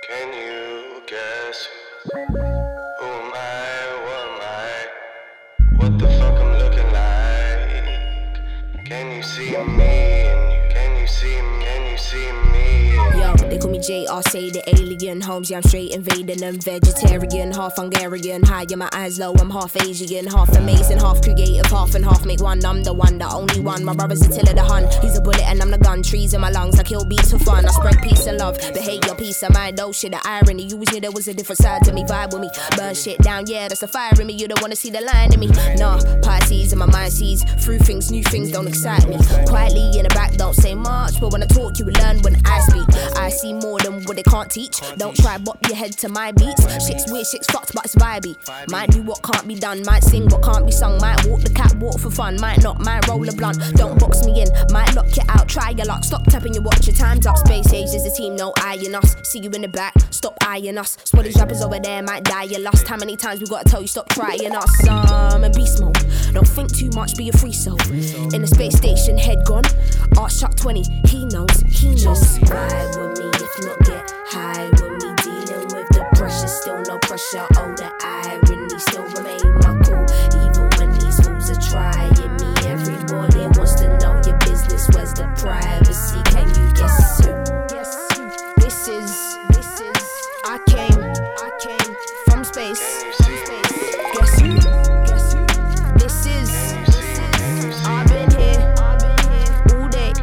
Can you guess who am I? What am I? What the fuck I'm looking like? Can you see me? Can you see me? Can you see me? Yo, they call me JR, say the alien. Holmes, yeah, I'm straight invading. I'm vegetarian, half Hungarian. High in my eyes low, I'm half Asian. Half amazing, half creative, half and half make one. I'm the one, the only one. My brother's Attila the Hun. He's a bullet and I'm the gun. Trees in my lungs, I kill beats for fun. I spread peace and love, but hate your peace of mind. Oh shit, the irony. You always knew there was a different side to me. Vibe with me, burn shit down, yeah, that's the fire in me. You don't wanna see the line in me. Nah, parties and my mind sees through things, new things don't excite me. Quietly in the back, don't say much, but when I talk, you will learn when I speak. I see more than what they can't teach. Don't try bop your head to my beats. Shit's weird, shit's fucked, but it's vibey. Might do what can't be done, might sing what can't be sung. Might walk the catwalk for fun, might not, might roll a blunt. Don't box me in, might lock you out, try your luck. Stop tapping your watch, your time's up. Space age is a team, no eyeing us. See you in the back, stop eyeing us. Spot these rappers over there, might die your lust. How many times we gotta tell you stop trying us? In beast mode, don't think too much, be a free soul. In the space station, head gone. Art Shark 20, he knows. Just ride with me, if not get high with me. Dealing with the pressure, still no pressure. Oh, the irony, still remain my cool. Even when these fools are trying me, everybody wants to know your business. Where's the privacy? Can you guess who? This is. I came from space. Guess who? This is. I've been here all day.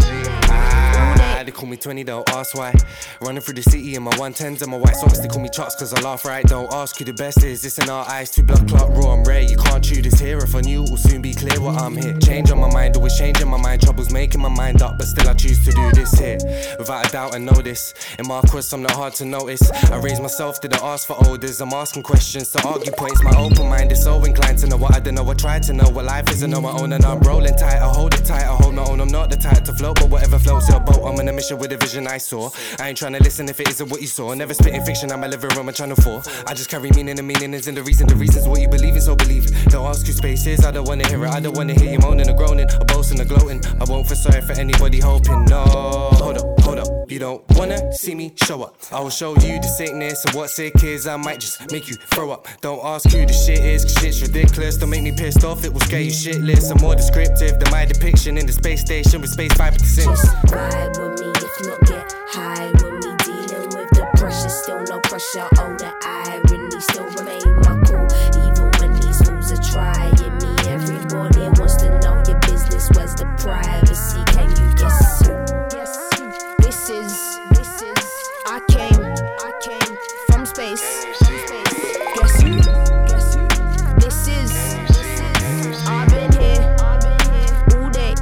They call me 20, don't ask why. Running through the city in my 110s and my white socks. They call me Chucks cause I laugh right. Don't ask who the best is, this in our eyes. Too blood clot, raw and rare. You can't chew this here. If I knew, it will soon be clear what I'm here. Change on my mind, always changing my mind. Troubles making my mind up, but still I choose to do this here. Without a doubt I know this. In my quest I'm not hard to notice. I raised myself, didn't ask for orders. I'm asking questions to argue points. My open mind is so inclined to know what I don't know. I try to know what life is and on my own. And I'm rolling tight, I hold it tight. I hold my own, I'm not the type to float, but whatever floats your boat. I'm on a mission with a vision I saw. I ain't trying to listen if it isn't what you saw. Never spitting fiction, I'm a living room on channel 4. I just carry meaning, the meaning is in the reason's what you believe in, so believe it. Don't ask who space is, I don't wanna hear it. I don't wanna hear you moaning or groaning, or boasting or gloating. I won't feel sorry for anybody hoping, no. Hold up, you don't wanna see me show up. I will show you the sickness and what sick is. I might just make you throw up. Don't ask who the shit is, cause shit's ridiculous. Don't make me pissed off, it will scare you shitless. I'm more descriptive than my depiction in the space station with space vibe since. Just ride with me, if not get high with me. Dealing with the pressure, still no pressure. Oh, the irony, still remain my cool. Even when these fools are trying me, everybody wants to know your business. Where's the privacy? Can you guess who? This is. I came from space. Guess who? This is. I've been here all day.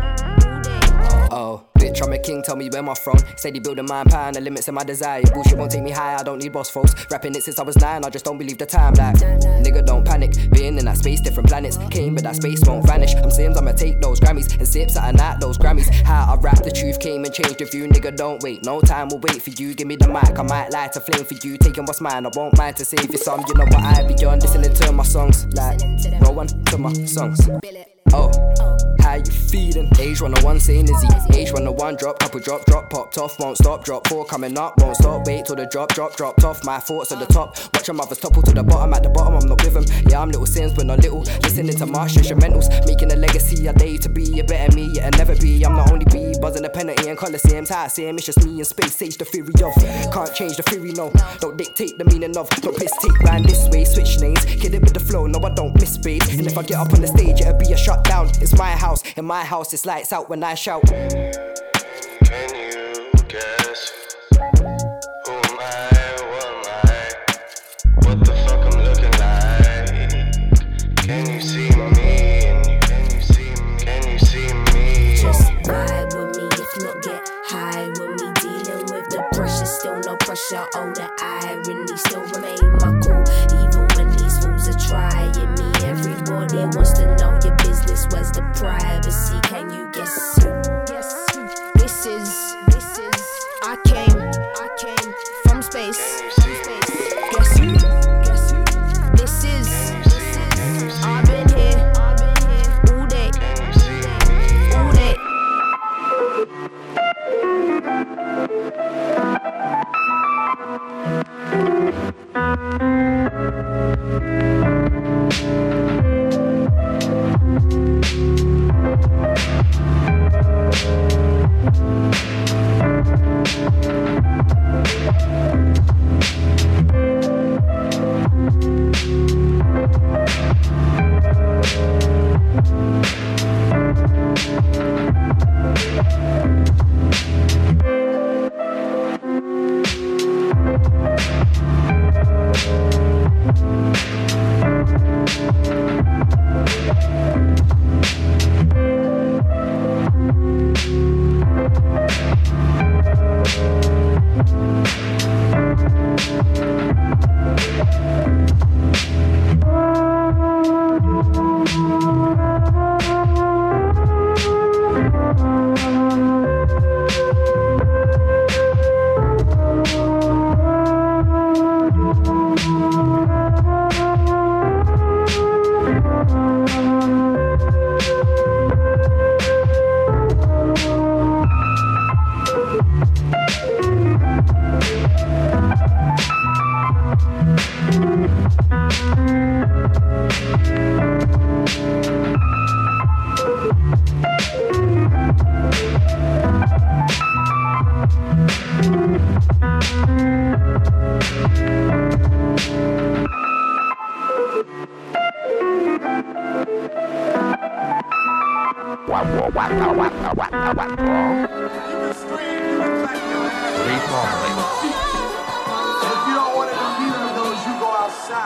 Oh, bitch, I'm a king, tell me where my throne. Steady building my empire and the limits of my desire. Bullshit won't take me high, I don't need boss folks. Rapping it since I was 9, I just don't believe the time. Like, nigga, don't panic. Being in that space, different planets. Came, but that space won't vanish. I'm Sims, I'ma take those Grammys and sips at a night, those Grammys. How I rap, the truth came and changed the view. Nigga, don't wait, no time will wait for you. Give me the mic, I might light a flame for you. Taking what's mine, I won't mind to save you some. You know what I be on, listening to my songs. Like, roll one to my songs. Oh, how you feeling? Age 101 saying Izzy. Age 101 drop, couple drop, popped off, won't stop. Drop 4 coming up, won't stop. Wait till the dropped off. My thoughts at the top. Watch your mothers topple to the bottom. At the bottom, I'm not with them. Yeah, I'm little Sims, but not little. Listening to Marsh instrumentals, making a legacy. I dare you to be a better me, yeah, never be. I'm not only be buzzing the penalty and Coliseums. How I say it's just me in space. Sage the theory of. Can't change the theory, no. Don't dictate the meaning of. Don't piss take round this way. Switch names, kid it with the flow. No, I don't miss babe. And if I get up on the stage, it'll be a shutdown. It's my house, in my house it's lights out when I shout. Can you guess who am I? What am I? What the fuck I'm looking like? Can you see me? Can you see me? Can you see me? Just ride with me, if not get high with me. Dealing with the pressure, still no pressure. Oh, the irony, still remain my cool. Even when these fools are trying me, everybody wants to know your business. Where's the privacy? Can you guess who? This is. I came from space. Guess who? This is. I've been here all day. All day.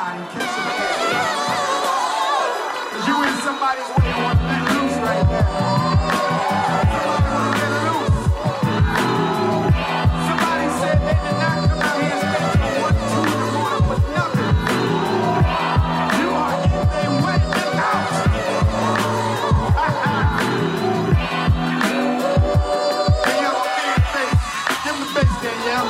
ride and catch some air. Cause you in somebody's way and want to let loose right now. Somebody want to let loose. Somebody said they did not come out here and spend till 1, 2 in the morning with nothing. You are in their way and out. Danielle, give me the face. Give me the face, Danielle.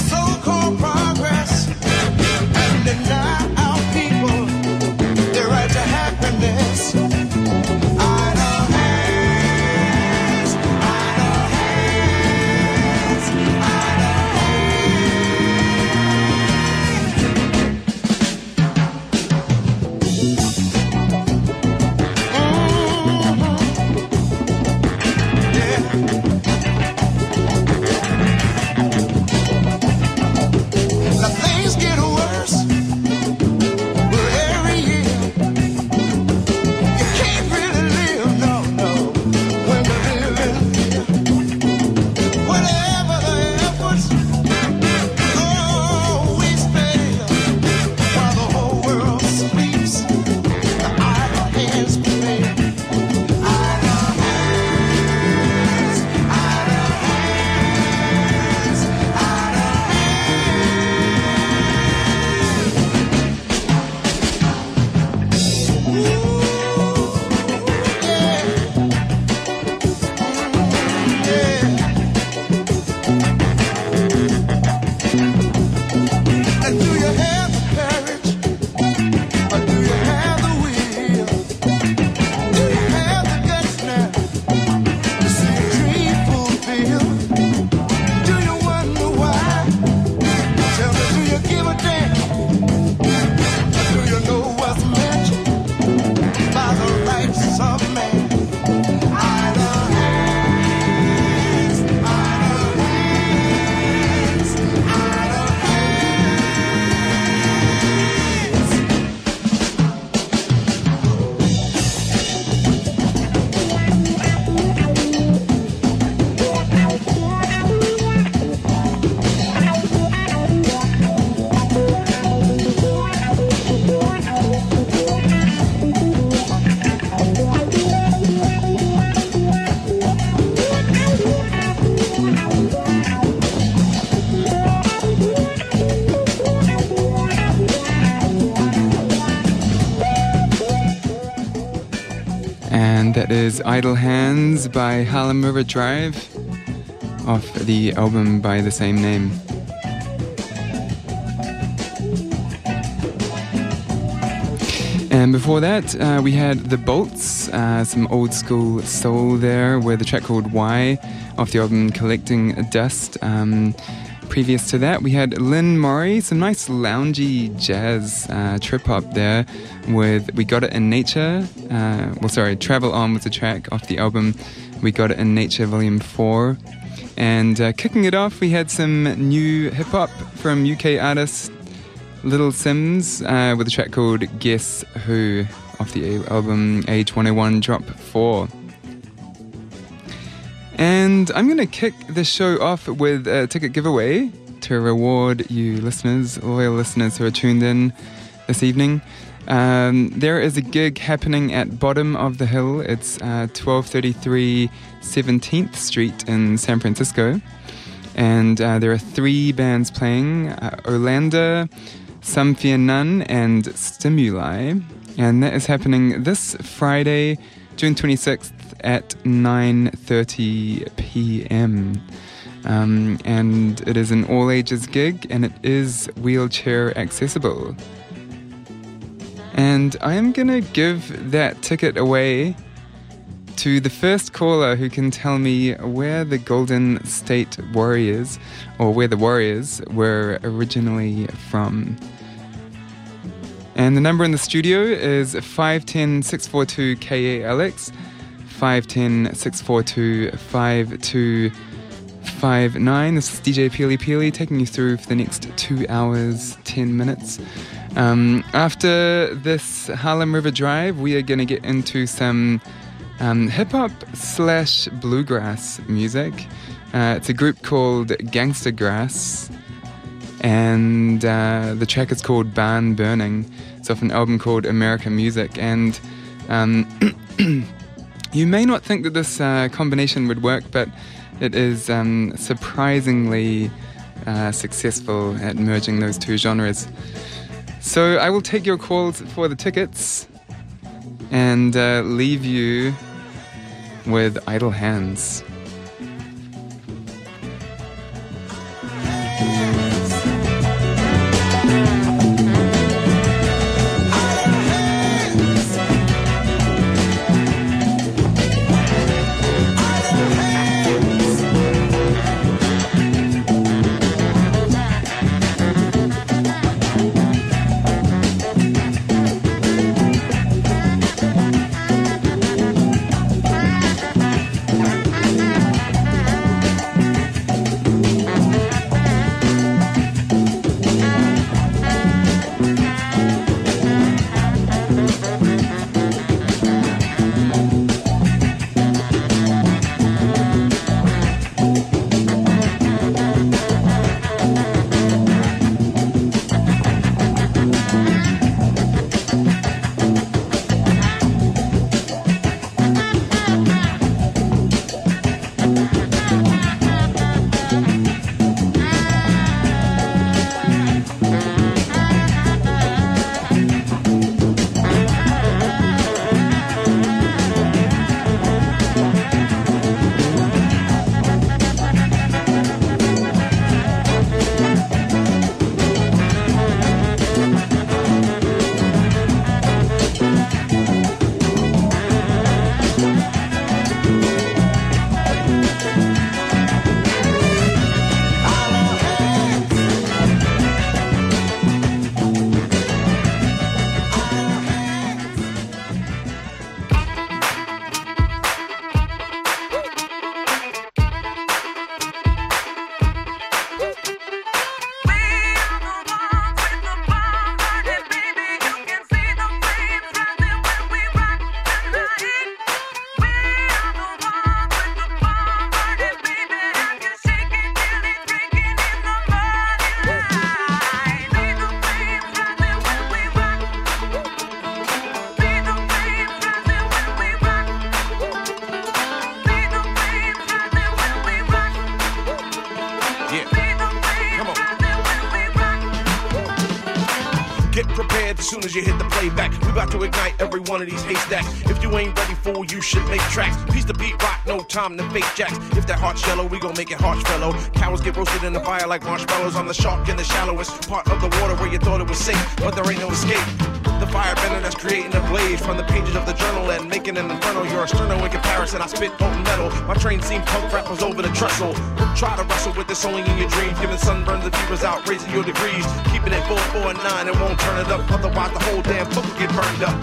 They're right That is Idle Hands by Harlem River Drive off the album by the same name. And before that, we had The Bolts, some old school soul there with a track called Why off the album Collecting Dust. Previous to that, we had Lynn Murray, some nice loungy jazz trip-hop there with We Got It in Nature. Travel On was the track off the album We Got It in Nature Volume 4. And kicking it off, we had some new hip-hop from UK artist Little Sims with a track called Guess Who off the album Age 101 Drop 4. And I'm going to kick the show off with a ticket giveaway to reward you listeners, loyal listeners who are tuned in this evening. There is a gig happening at Bottom of the Hill. It's 1233 17th Street in San Francisco. And there are 3 bands playing, Olander, Some Fear None, and Stimuli. And that is happening this Friday, June 26th at 9:30 p.m. And it is an all-ages gig, and it is wheelchair accessible. And I am going to give that ticket away to the first caller who can tell me where the Golden State Warriors, or where the Warriors were originally from. And the number in the studio is 510-642-KALX, 510-642-5259. This is DJ Peely Peely taking you through for the next 2 hours, 10 minutes. After this Harlem River Drive, we are going to get into some hip-hop / bluegrass music. It's a group called Gangsta Grass, and the track is called Barn Burning. It's off an album called America Music, and you may not think that this combination would work, but it is surprisingly successful at merging those two genres. So I will take your calls for the tickets and leave you with Idle Hands. heads as soon as you hit the playback. We about to ignite every one of these haystacks. If you ain't ready, fool, you should make tracks. Piece the beat rock, no time to fake jacks. If that heart's yellow, we gon' make it harsh, fellow. Cowards get roasted in the fire like marshmallows. I'm the shark in the shallowest part of the water where you thought it was safe, but there ain't no escape. The firebender that's creating a blaze from the pages of the journal and making an inferno. You're a sterno in comparison, I spit molten metal. My train seen punk rappers over the trestle. Try to wrestle with this only in your dreams. Giving sunburns and fevers out, raising your degrees. Keeping it 4, 4, and 9 and won't turn it up. Otherwise the whole damn book will get burned up.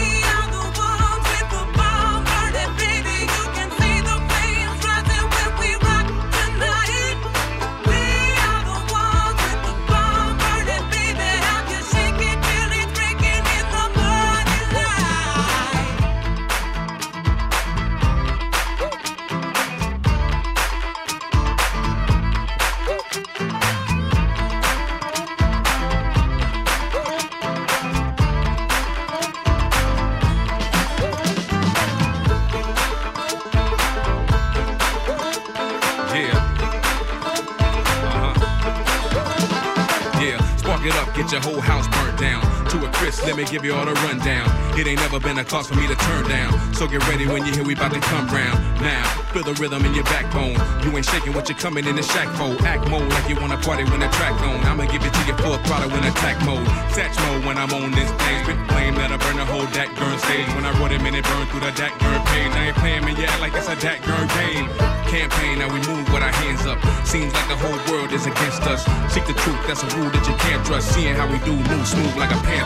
Get your whole house burnt down. To a crisp, let me give you all the rundown. It ain't never been a cause for me to turn down. So get ready when you hear we about to come round. Now, feel the rhythm in your backbone. You ain't shaking what you're coming in the shack for. Act mode like you wanna party when the track on. I'ma give it to you full throttle in attack mode. Satch mode when I'm on this thing. Spit flame that'll burn the whole Dak Burn stage. When I wrote it, man, it burned through the Dak Burn page. I ain't playing me yet like it's a Dak Burn game. Campaign, now we move with our hands up. Seems like the whole world is against us. Seek the truth, that's a rule that you can't trust. Seeing how we do, move smooth like a panther.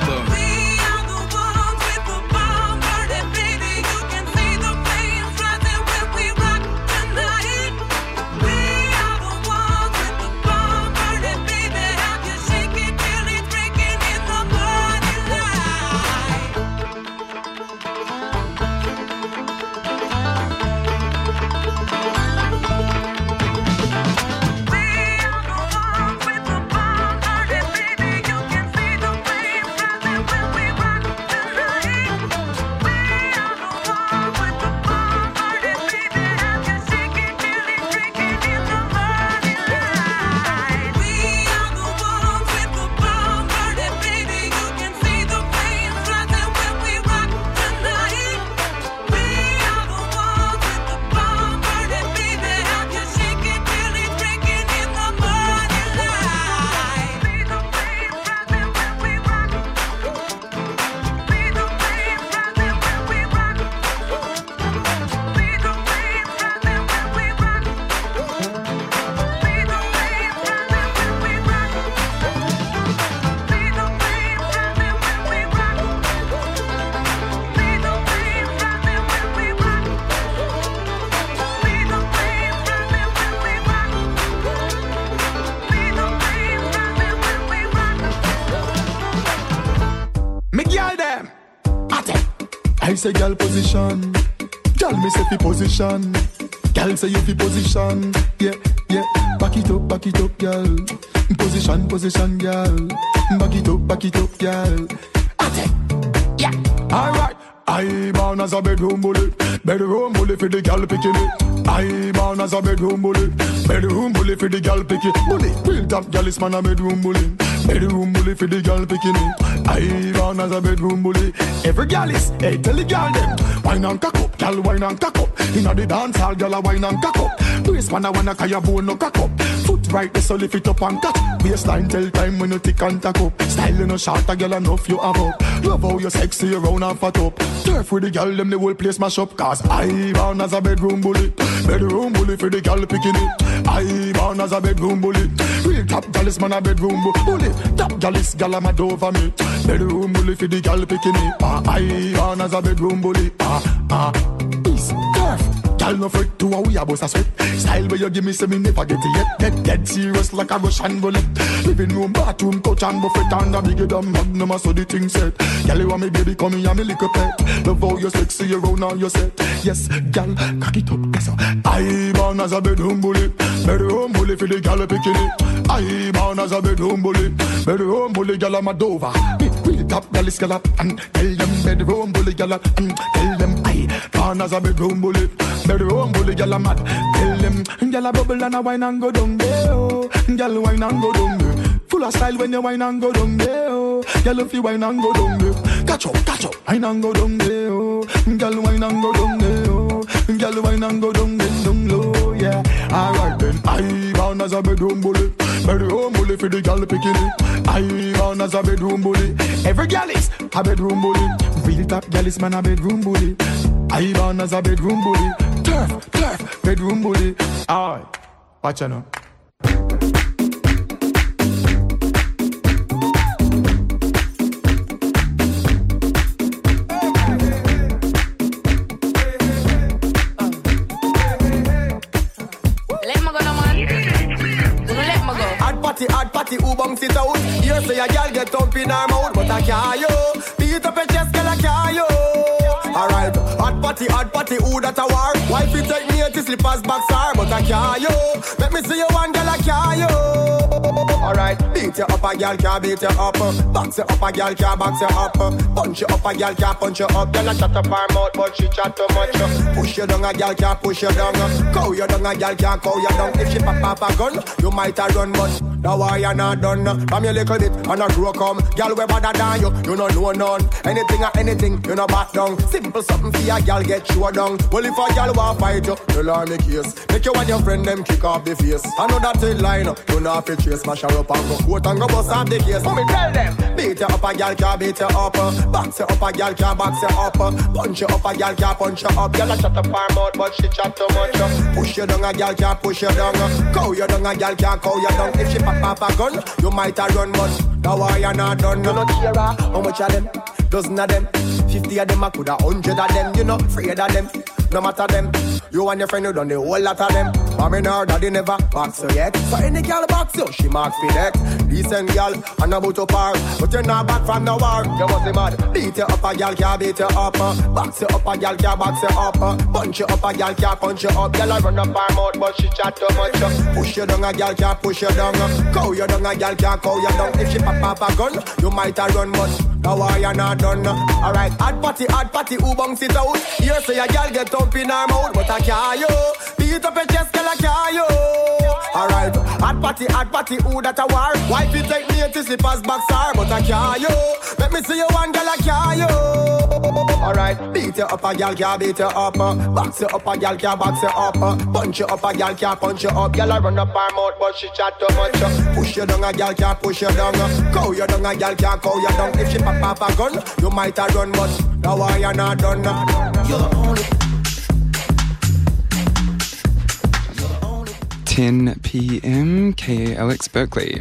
I say girl position, girl me say fi position, girl say you fi position, yeah, yeah. Back it up, girl. Position, position, girl. Back it up, girl. Yeah. Alright. I born as a bedroom bully for the girl picking it. I born as a bedroom bully for the girl picking bully. Real top girl is man a bedroom bully for the girl picking it. I born as a bedroom bully. Every girl is, hey, tell the girl them, wine and cock up, girl wine and cock up. Inna the dance hall, girl a wine and cock up. Waist man a wanna carry your bone no cock up. Foot right, the so lift it up and cut. Waistline tell time when you tick and tack up. Style you no short, a girl enough you have up. Love how you sexy around and fat up. Turf with the girl, them the whole place mash up. Cause I born as a bedroom bully for the girl picking it. I born as a bedroom bully. Real top girl is man a bedroom bully. Top girl is girl a mad over me. Bedroom bully for the girl picking it. I born as a bedroom bully. Peace, turf. Girl no fret to how we a bust a sweat. Style where you give me say me never get it yet. Dead serious like a Russian bullet. Living room, bathroom, couch and buffet. And a bigger than magnum, so the thing set. Girl you want me baby, come here and me lick a pet. Love how you sexy around all your set. Yes, girl, cock it up, that's all. I born as a bedroom bully for the girl picking it. I born as a bedroom bully, girl I'm a dover. Real top girl is scallop and tell them bedroom bully girl and tell them I born as a bedroom bully girl I'm mad. Tell them girl a bubble and a wine and go down there. Oh, girl wine and go down there. Full of style when you wine and go down there. Oh, Girl, if you wine and go down there. Catch up, wine and go down there, oh. Girl, wine and go down there, oh. Girl, wine and go down low, yeah. Alright then, I born as a bedroom bully. Bedroom bully for the girl picking it. I born as a bedroom bully. Every girl is a bedroom bully. Real top girl is man a bedroom bully. I born as a bedroom bully. Turf, bedroom bully. Alright, watch out now. Hard party, who bounce it out? You say a girl get up in her mouth, but I can't yo. Beat up your chest, girl, I can't yo. Alright, hard party, who that a war? Wife you take me to slippers, boxer, but I can't yo. Let me see you one, girl, I can't yo. Alright, beat you up, a girl can't beat you up. Box you up, a girl can't box you up. Punch you up, a girl can't punch you up. Girl, I shut up her mouth, but she chat too much. Push you down, a girl can't push you down. Cow you down, a girl can't cow you down. If she pop up a gun, you might a run, but now why you not done? From your little bit, and a grow come. Girl, we better than you don't know none. Anything or anything, you no back down. Simple something for a girl get you down. Well, if a girl want fight you, tell her make case. Make you and your friend them kick off the face. I know that tail line, you know if you chase, smash her up and go quote and go bust off the case. So me tell them, beat you up, a girl can't beat you up. Box you up, a girl can't box you up. Punch you up, a girl can't punch you up. Girl, I shut up her mouth, but she chat too much. Push you down, a girl can't push you down. Cow you down, a girl can't cow you down. If she pop a gun, you might have run, but now why you not done? You not care how much of them, dozen of them, 50 of them, I could have 100 of them. You not afraid of them, no matter them. You and your friend, you done the whole lot of them. I mean, her daddy never box her yet. So any girl box you, she mark for that. Decent girl, and about to par, but you're not back from the war. You must be mad. Beat you up, a girl can't beat you up. Box you up, a girl can't box you up. Punch you up, a girl can't punch you up. Girl, I run up her mouth, but she chat too much. Push you down, a girl can't push you down. Cow you down, a girl can't cow you down. If she pop a gun, you might have run, but now why you not done? Alright, hard party, who bounce it out? You say a girl get up in her mouth, but I can't yo. Beat up your chest, girl, I can't yo. Alright, hard party, who that a war? Wife you take me to slippers, boxer, but I can't yo. Let me see you one, girl, I can't yo. Alright, beat you up, a girl can't beat you up. Box you up, a girl can't box you up. Punch you up, a girl can't punch you up. Girl, I run up her mouth, but she chat too much. Push you down, a girl can't push you down. Cow you down, a girl can't cow you down. If she pop a gun, you might have run, but now why you not done? You're the only 10 p.m. KALX Berkeley.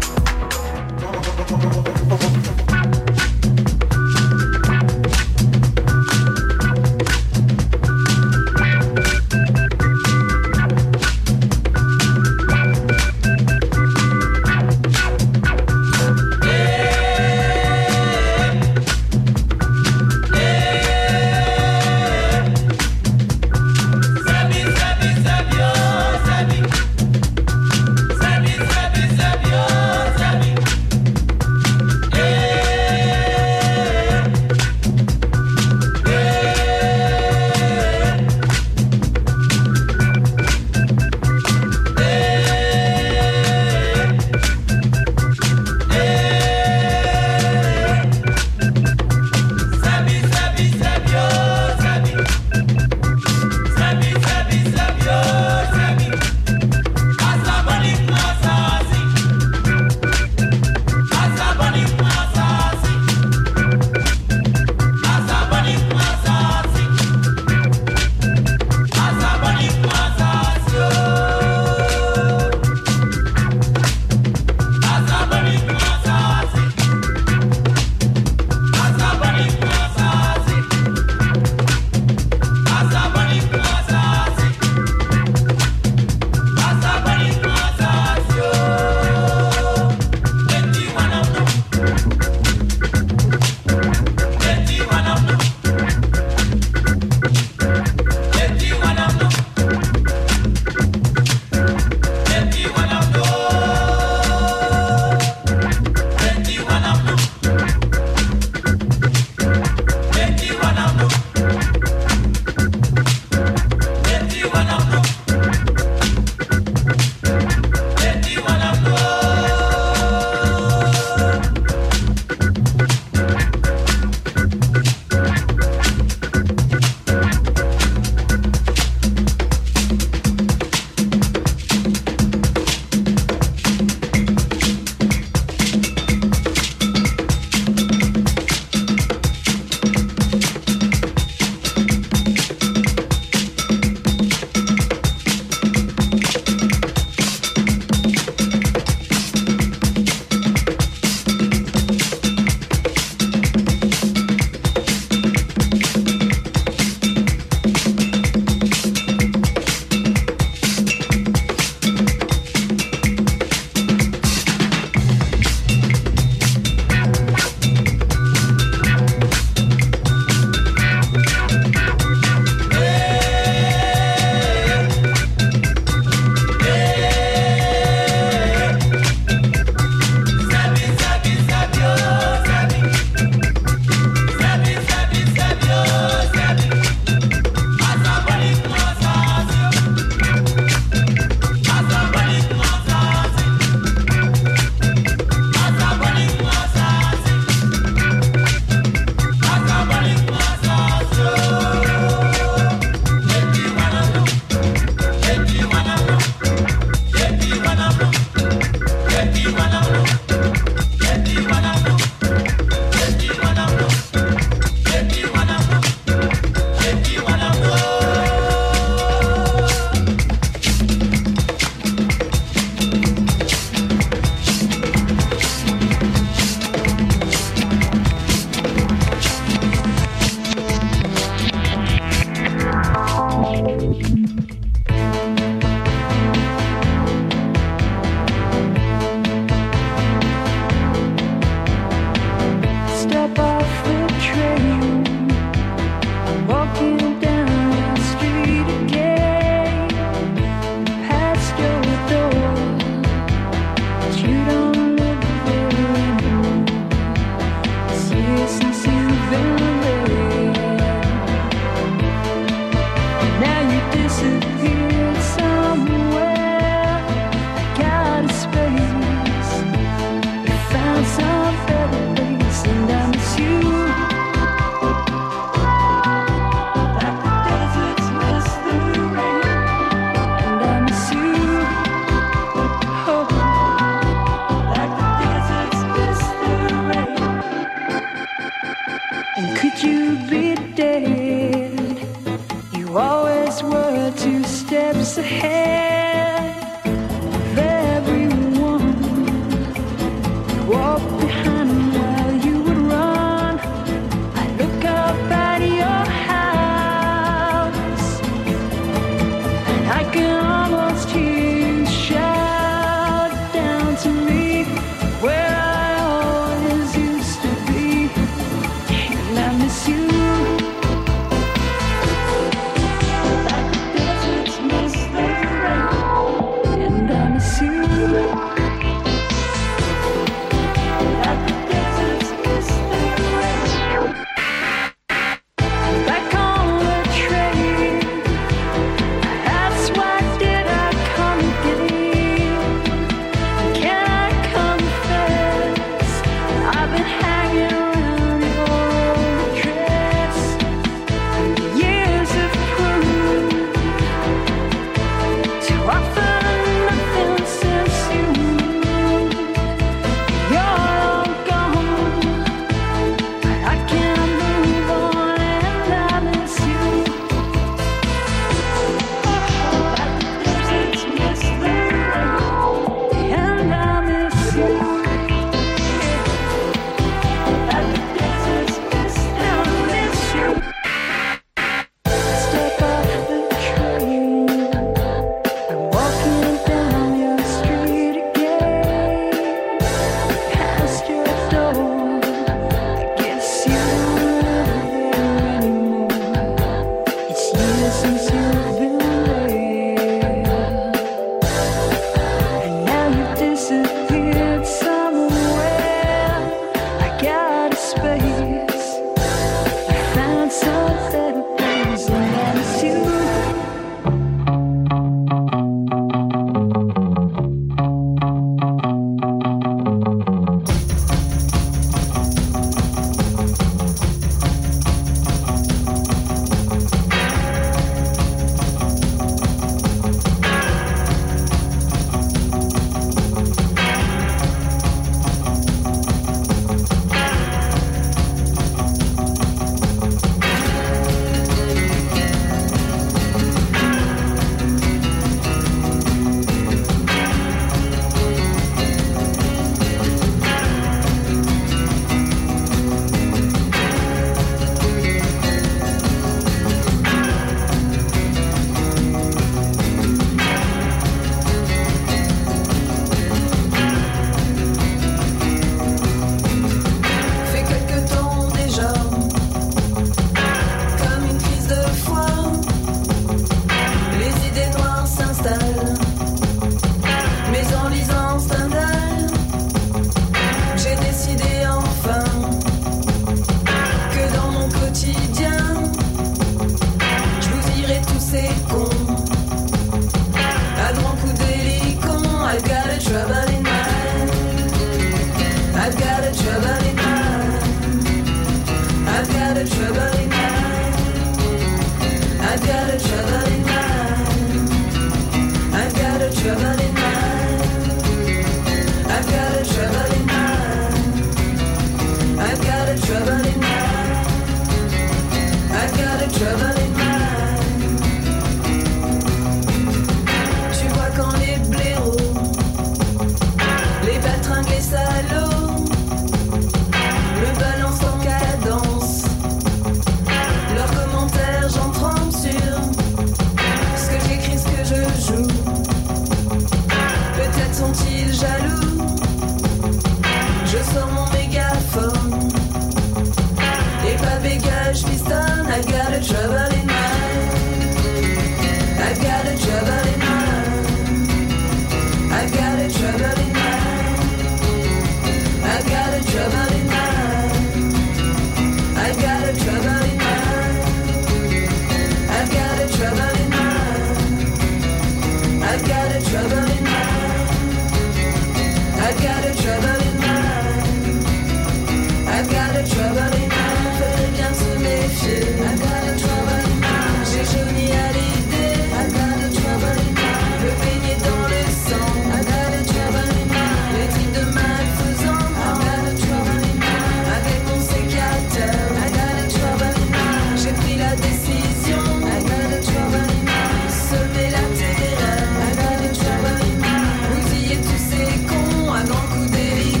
got a trouble in mind. I got a trouble in mind. I've got a trouble in mind. Faudrait bien se méfier. I've got a trouble in mind. J'ai jauni à l'idée. I've got a trouble in mind. Le peigné dans le sang. I've got a trouble in mind. Les types de malfaisants. I've got a trouble in mind. Avec mon sécateur. I've got a trouble in mind. J'ai pris la décision. I've got a trouble in mind. Semer la terreur. I've got a trouble in mind. Bousiller tous ces cons à grands coups d'hélico.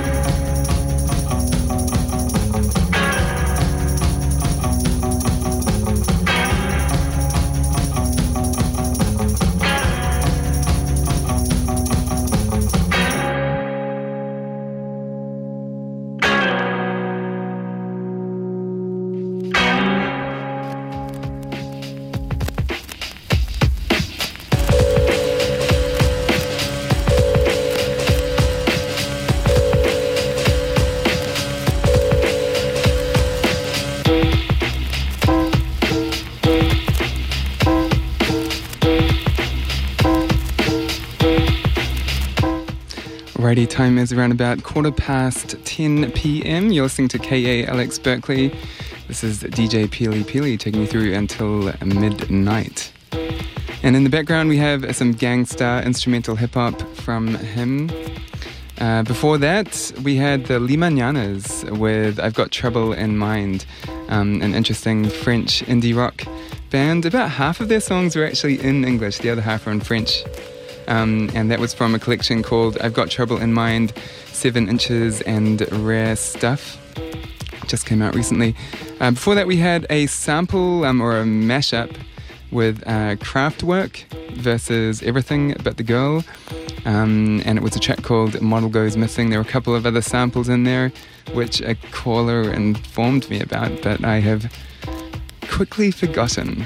Radio time is around about 10:15 p.m. You're listening to KALX Berkeley. This is DJ Peely Peely taking you through until midnight. And in the background we have some gangsta instrumental hip-hop from him. Before that we had the Limañanas with I've Got Trouble in Mind, an interesting French indie rock band. About half of their songs were actually in English, the other half are in French. And that was from a collection called I've Got Trouble in Mind, 7 Inches and Rare Stuff. Just came out recently. Before that we had a sample or a mashup with Kraftwerk versus Everything But the Girl. And it was a track called Model Goes Missing. There were a couple of other samples in there which a caller informed me about, but I have quickly forgotten.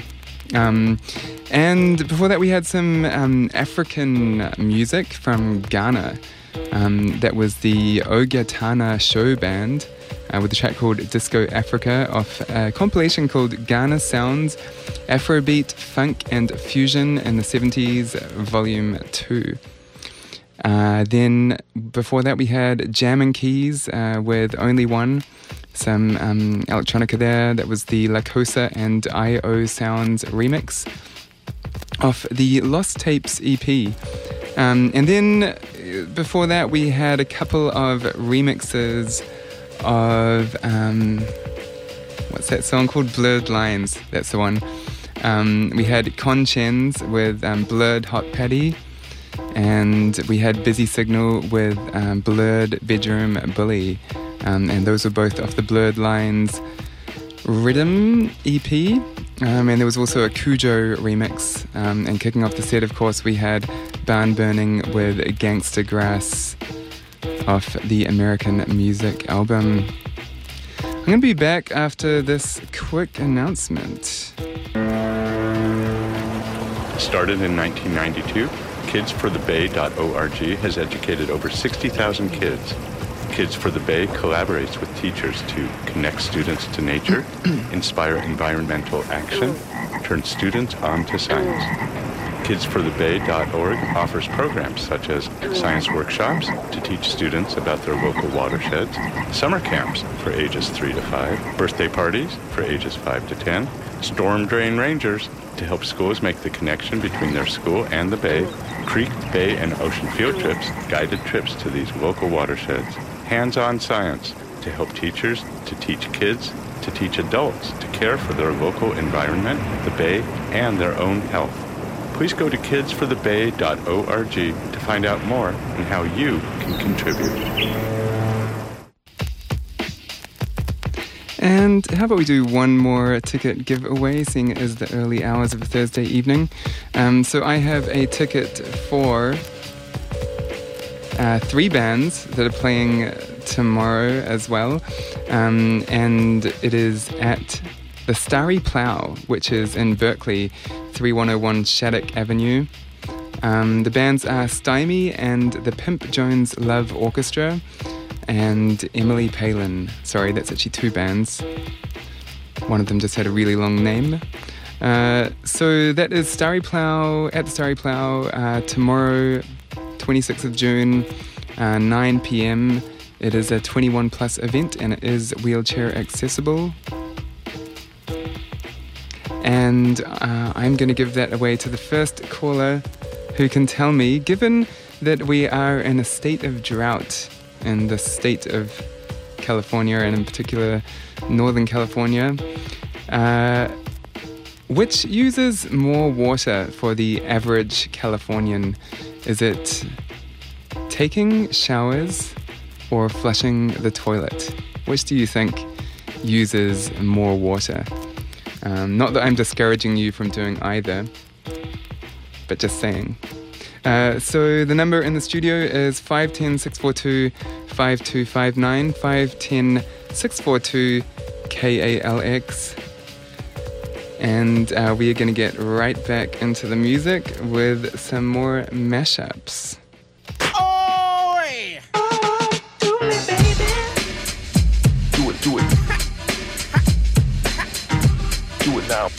And before that we had some African music from Ghana. That was the Ogatana Show Band with a track called Disco Africa off a compilation called Ghana Sounds, Afrobeat, Funk and Fusion in the 70s, Volume 2. Then before that we had Jam and Keys with Only One. Some electronica there. That was the La Cosa and I.O. Sounds remix off the Lost Tapes EP. And then before that we had a couple of remixes of what's that song called? Blurred Lines, that's the one. We had Conchens with Blurred Hot Paddy, and we had Busy Signal with Blurred Bedroom Bully. And those were both off the Blurred Lines Rhythm EP. And there was also a Cujo remix. And kicking off the set, of course, we had Barn Burning with Gangsta Grass off the American Music album. I'm going to be back after this quick announcement. Started in 1992, kidsforthebay.org has educated over 60,000 kids. Kids for the Bay collaborates with teachers to connect students to nature, inspire environmental action, turn students on to science. Kidsforthebay.org offers programs such as science workshops to teach students about their local watersheds, summer camps for ages 3 to 5, birthday parties for ages 5 to 10, storm drain rangers to help schools make the connection between their school and the bay, creek, bay, and ocean field trips, guided trips to these local watersheds, hands-on science to help teachers to teach kids, to teach adults to care for their local environment, the bay, and their own health. Please go to kidsforthebay.org to find out more and how you can contribute. And how about we do one more ticket giveaway, seeing it is the early hours of a Thursday evening. So I have a ticket for 3 bands that are playing tomorrow as well. And it is at the Starry Plow, which is in Berkeley, 3101 Shattuck Avenue. The bands are Stymie and the Pimp Jones Love Orchestra and Emily Palin. Sorry, that's actually 2 bands. One of them just had a really long name. So that is Starry Plough at the Starry Plough tomorrow, 26th of June, 9 p.m. It is a 21 plus event and it is wheelchair accessible. And I'm going to give that away to the first caller who can tell me, given that we are in a state of drought in the state of California and in particular Northern California, which uses more water for the average Californian? Is it taking showers or flushing the toilet? Which do you think uses more water? Not that I'm discouraging you from doing either, but just saying. So the number in the studio is 510-642-5259, 510-642-KALX. And we are going to get right back into the music with some more mashups. Oh, do me, baby. Do it. Do it now.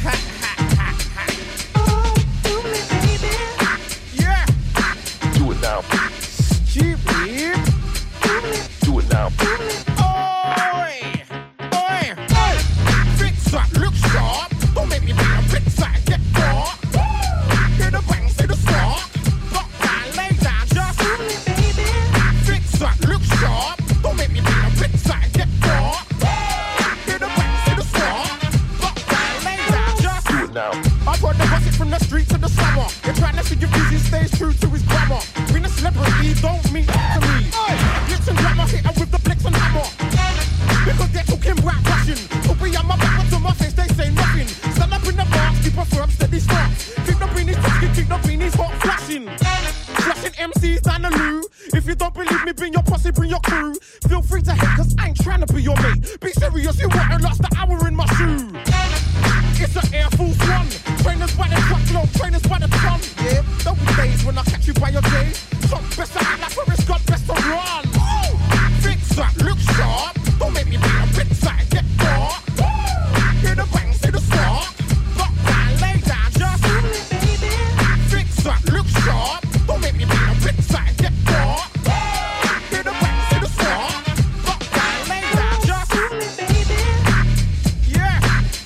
Yeah. Do it now. Stupid. Do it now. Oi. Fix up, look sharp. Don't make me be a fix up, get caught. Hear the bang, see the spark. Rock down, lay down, just fix up, look sharp. Don't make me be a fix up, get caught. Hear the bang, see the spark. Rock down, lay down, just do it now. I've heard the gossip from the street to the summer. You're trying to see if Busy stays true to his grammar. Being a celebrity don't mean to me. Glitz and glamour hit her with the blitz and hammer. Because they're talking black Russian. To be on my back, but to my face they say nothing. Stand up in the box, keep a firm, steady start. Keep the beanies touching, keep the beanies hot flashing. Flashing MCs down the loo. If you don't believe me, bring your posse, bring your crew. Feel free to hate, cause I ain't trying to be your mate. Be serious, you won't last an hour in my shoe. It's an Air Force One. Trainers by the truckload, trainers by the ton. Yeah, there'll be days when I catch you by your days. Top best to act like Forrest Gump, best to run. Fix up, look sharp. Don't make me be a bit side, get dark. Hear the bang, see the spark. Rock down, lay down, just fix up, look sharp. Don't make me be a bit side, get dark. Hear the bang, see the spark. Rock down, lay down, just yeah.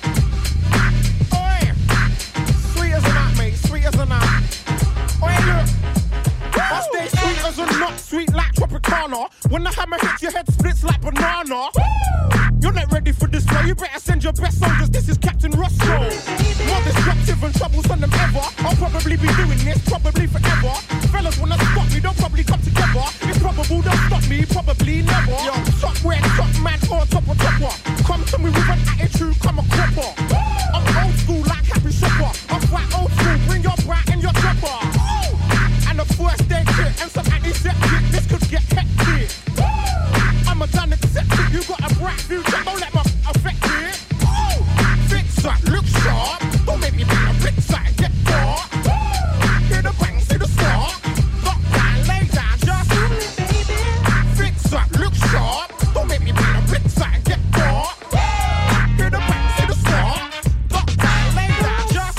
Oi, sweet as a nut, mate, sweet as a nut. Oi, look, I stay sweet as a nut, sweet like Tropicana. When the hammer hits your head, splits like banana. You're not ready for this war, you better send your best soldiers. This is Captain Russo. More destructive and troublesome than ever. I'll probably be doing this, probably forever. Fellas wanna stop me, they'll probably come together. It's probable they'll stop me, probably never. Yo, top where top man or top or topper. Come to me with an attitude, come a cropper. I'm old school like Happy Shopper. I'm quite old school, bring your brat and your chopper. And a first aid kit and some antiseptic, this could get hectic. I'm a done accepted, you got a bright future, don't let my affect it. Fix up, look sharp, don't make me be a fix up, get dark. Hear the bang, see the spark. Rock down, lay down, just fix up, look sharp, don't make me be a fix up, get dark. Hear the bang, see the spark. Rock down, lay down, just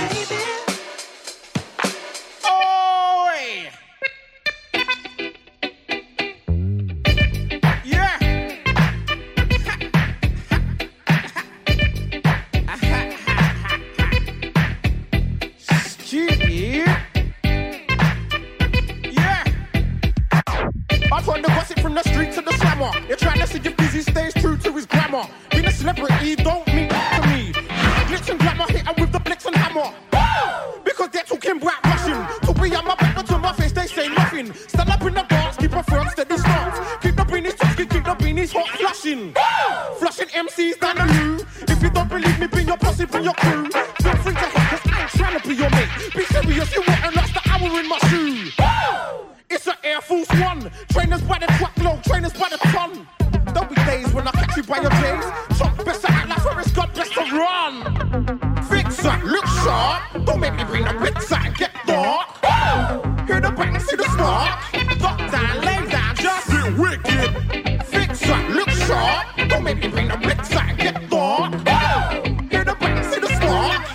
yeah. Stupid. Yeah. I've heard the gossip from the street to the slammer. You're trying to see if Busy stays true to his grammar. Being a celebrity don't mean to me. Glitz and glamour hit her with the blitz and hammer. Because they're talking black Russian. To be on my back, but to my face they say nothing. Stand up in the box, keep a firm, steady stance. Keep the beanies touching, keep the beanies hot flashing. Flushing MCs down the loo. If you don't believe me, bring your posse, bring your crew. Feel free to hate, cause I ain't trying to be your mate. Be serious, you won't last an hour in my shoe. It's an Air Force One. Trainers by the truckload, trainers by the ton. There'll be days when I catch you by your days. Top best to act like Forrest Gump, best to run. Fix up, look sharp. Don't make me bring the bits out, get dark. Hear the bang, see the spark. Rock down, lay down, just get wicked. Fix up, look sharp. Don't make me bring the bits out, get dark. Hear the bang, see the spark.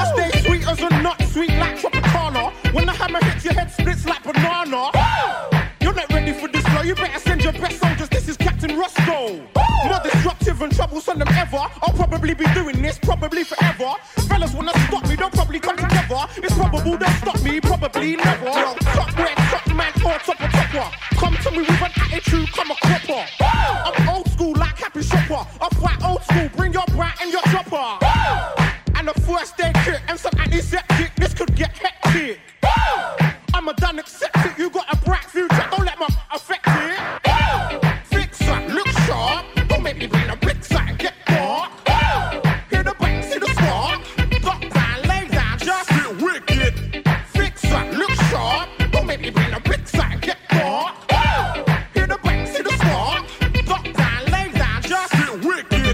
I stay sweet as a nut, sweet like Tropicana. When the hammer hits your head, splits like banana. You're not ready for this flow, you better send your best soldiers. This is Captain Roscoe. More disruptive and troublesome than ever. I'll probably be doing this, probably forever. Fellas wanna stop me, they'll probably come together. It's probable they'll stop me, probably never. Yo, top red, top man, or top of topper. Come to me with an attitude, come a cropper. I'm old school like Happy Shopper. Upright old school, bring your brat and your chopper. And a first aid kit and some antiseptic, this could get hectic. I'm a done accepted, you got a bright future, don't let my affect it. Fix that, look sharp, don't make me bring a brick side, get caught. Hear the bang, see the spark, duck down, lay down, just get wicked. Fix that, look sharp, don't make me bring a brick side, get caught. Hear the bang, see the spark, duck down, lay down, just get wicked.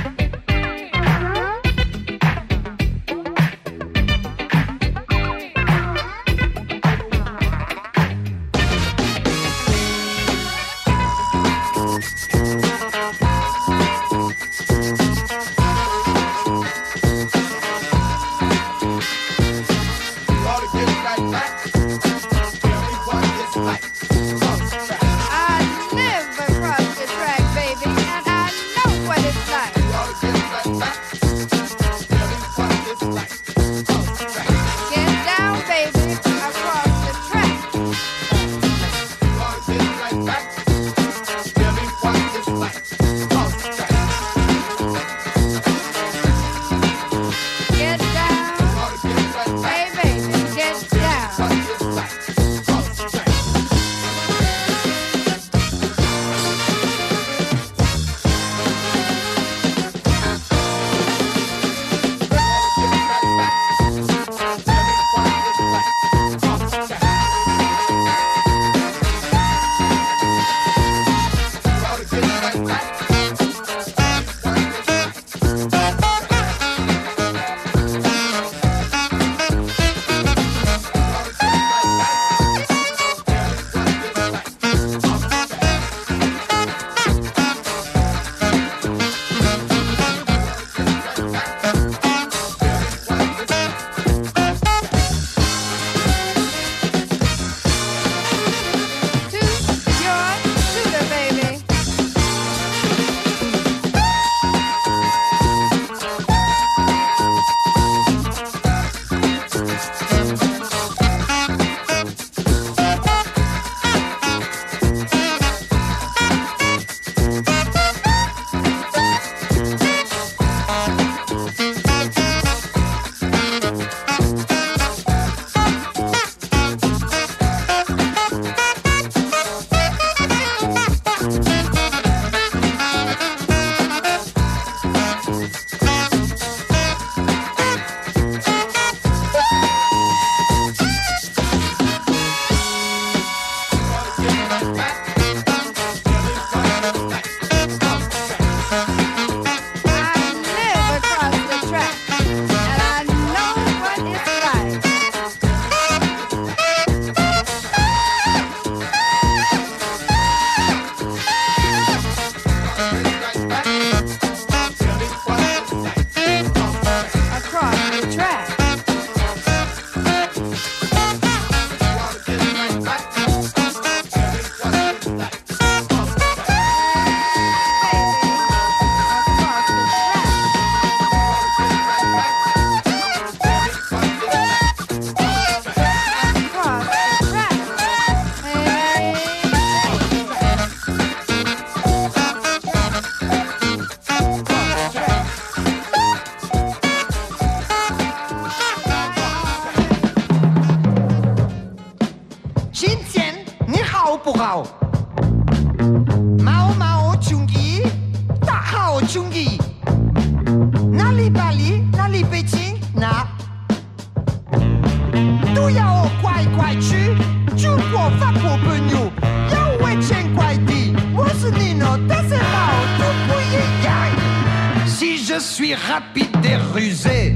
Si je suis rapide et rusé,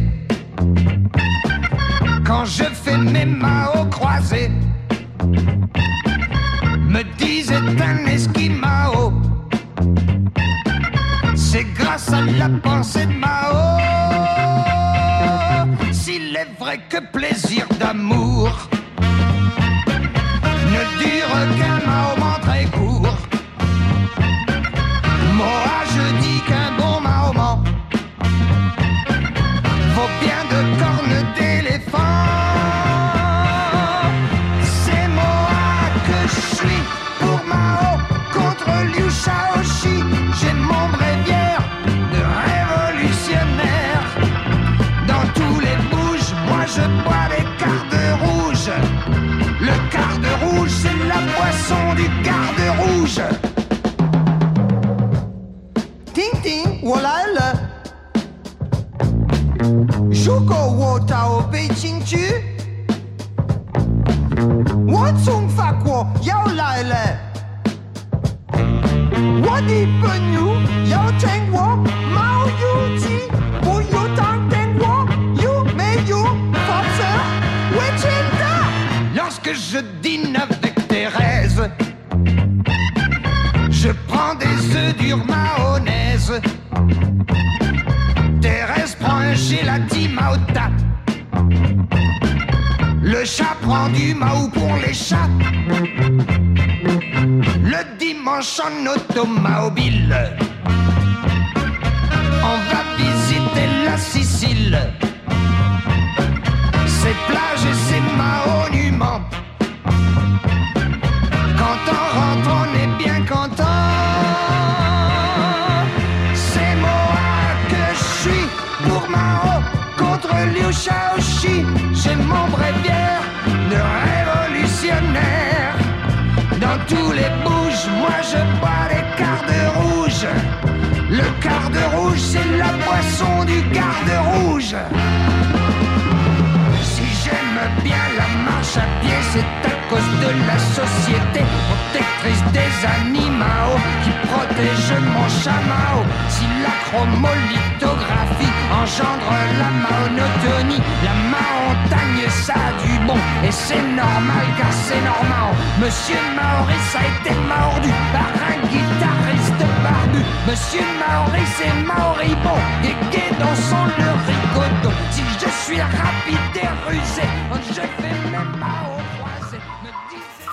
quand je fais mes Mao croisés, me disent un esquimao, c'est grâce à la pensée de Mao. Si est vrai que plaisir d'amour ne dure qu'un moment très court. Moi je dis qu'un bon Mahomet vaut bien de cornes d'éléphant. C'est moi que je suis pour Mao contre Liu Shaoxi. J'ai mon bréviaire de révolutionnaire. Dans tous les bouges, moi je bois des cartes rouges. Le garde rouge, c'est la boisson du garde rouge. Ting ting, voilà elle. Jugo wo tao bei ching chu. Wo tsung fa kuo yao lai le. Wo di pen yu yao cheng wo mao yu ji. Wu yu tang teng wo yu mei yu force. Wechinda. Lorsque je dîne avec Thérèse, je prends des œufs durs mayonnaise. Thérèse prend un gelati maota. Le chat prend du Mao pour les chats. Le dimanche en automobile, on va visiter la Sicile. Ses plages et ses monuments. Quand on rentre, on est bien content. C'est moi que je suis pour Mao contre Liu Shaoxi. J'ai mon bréviaire de révolutionnaire. Dans tous les bouges, moi je bois des cartes rouges. Le garde rouge, c'est la boisson du garde rouge. Si j'aime bien la marche à pied, c'est à cause de la société protectrice des animaux qui protège mon chameau. Si la chromolithographie engendre la monotonie, la montagne ça a du bon et c'est normal car c'est normal. Monsieur Maurice a été mordu par un guitariste barbu. Monsieur Maurice est moribond et gai dans son le rigodo. Si je suis rapide et rusé, je fais même pas au croisé. Me disait...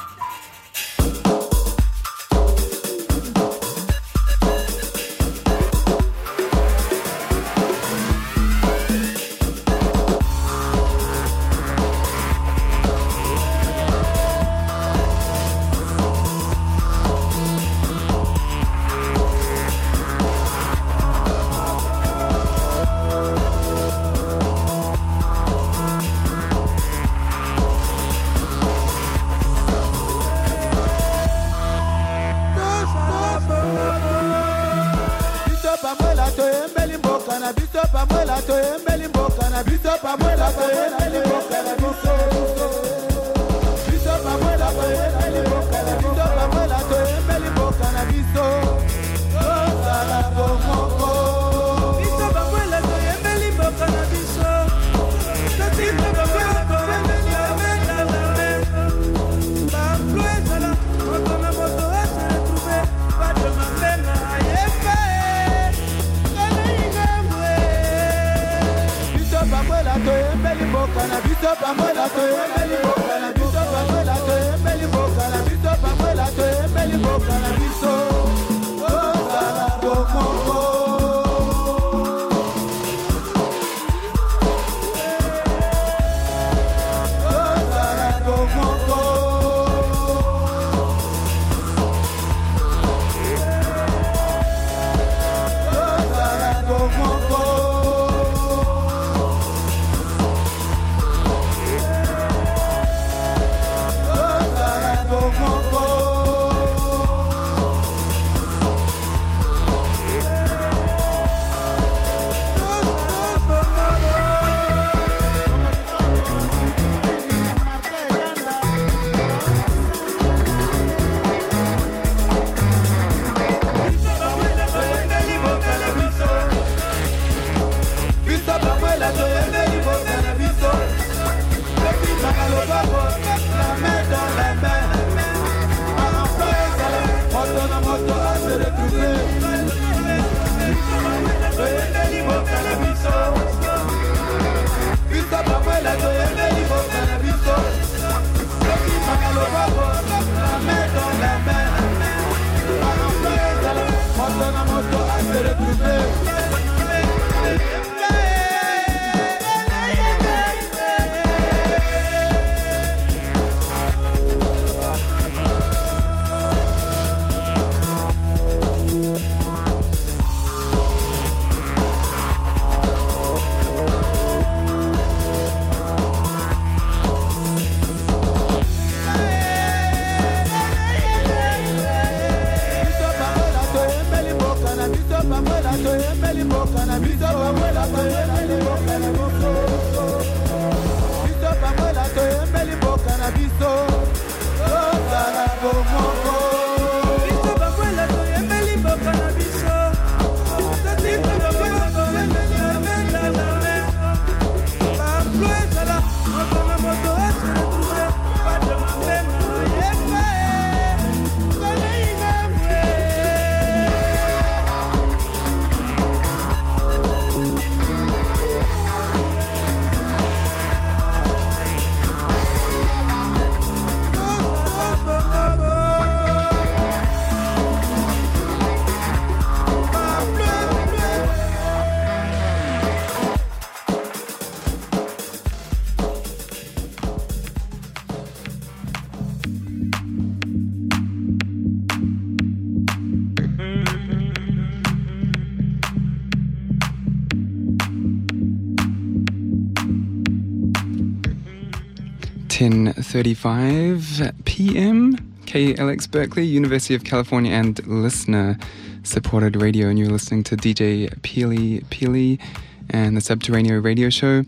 10:35 p.m. KLX Berkeley, University of California, and listener-supported radio. And you're listening to DJ Peely and the Subterranean Radio Show.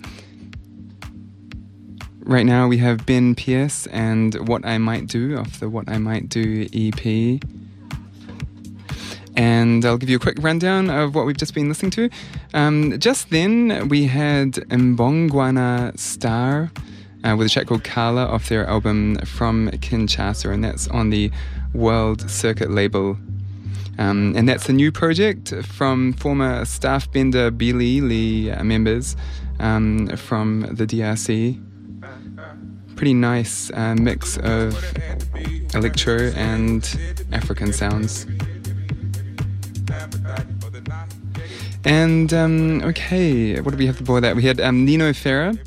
Right now we have Ben Pierce and What I Might Do off the What I Might Do EP. And I'll give you a quick rundown of what we've just been listening to. Just then we had Mbongwana Star with a track called Kala off their album From Kinshasa, and that's on the World Circuit label. And that's a new project from former Staffbender Bilili members from the DRC. Pretty nice mix of electro and African sounds. And, okay, what did we have before that? We had Nino Ferrer,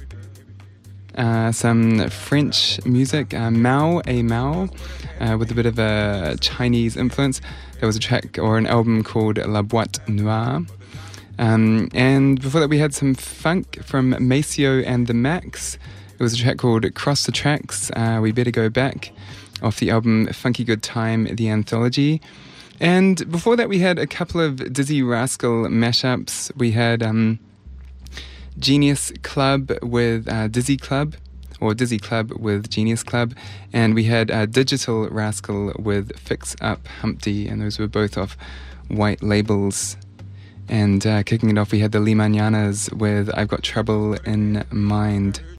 some French music, Mao, with a bit of a Chinese influence. There was a track or an album called La Boîte Noire. And before that we had some funk from Maceo and the Max. It was a track called Cross the Tracks, We Better Go Back, off the album Funky Good Time, The Anthology. And before that we had a couple of Dizzy Rascal mashups. We had Genius Club with Dizzy Club, or Dizzy Club with Genius Club, and we had Digital Rascal with Fix Up Humpty, and those were both off white labels. And kicking it off we had the Limañanas with I've Got Trouble in Mind.